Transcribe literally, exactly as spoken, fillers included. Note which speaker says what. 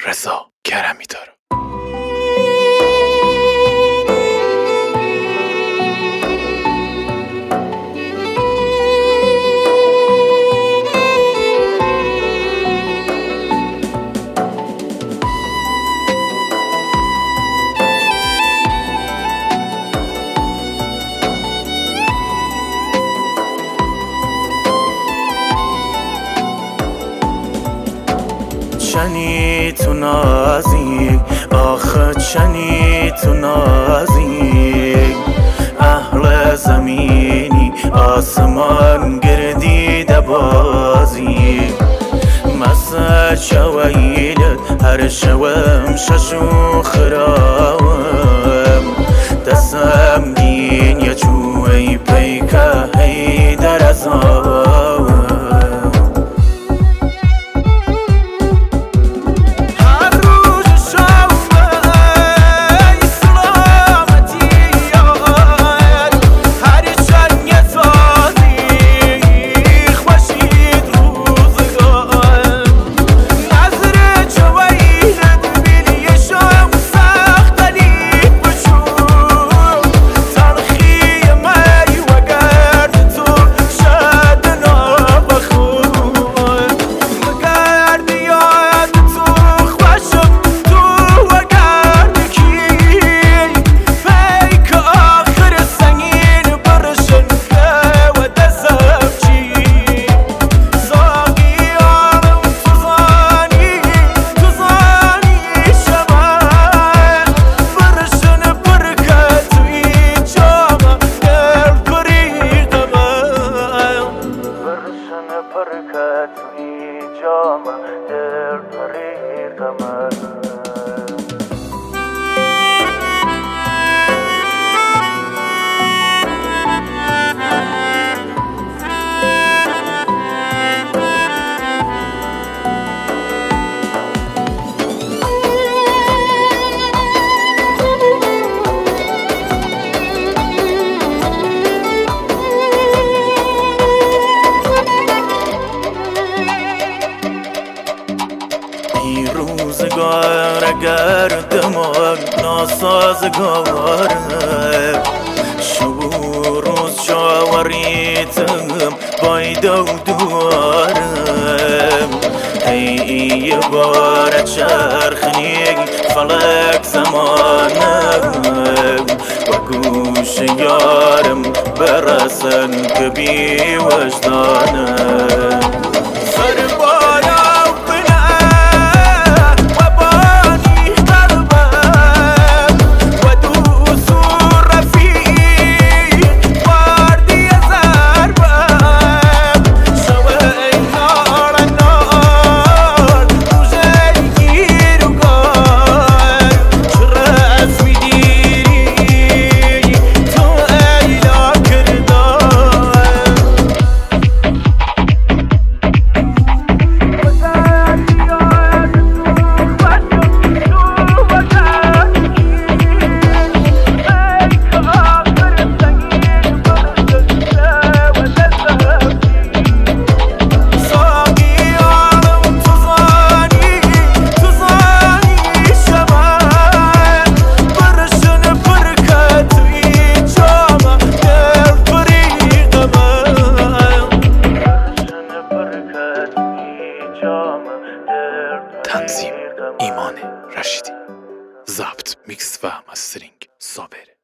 Speaker 1: رضا کرمی داره.
Speaker 2: چنی تو نازی آخه چنی تو نازی اهل زمینی آسمان گردیده بازی مسا شویلت هر شوم ششو خراوم دستم گین یا چوی پیکه هی در ازاوم روزگار اگر دمان ناسازگاره شب روز شاوریتم بایدو دوارم ای بار چرخنی فلک زمانم و گوش یارم برسن که بی وجدانم
Speaker 1: تنظیم ایمان رشیدی، ضبط میکس و مسترینگ صابر.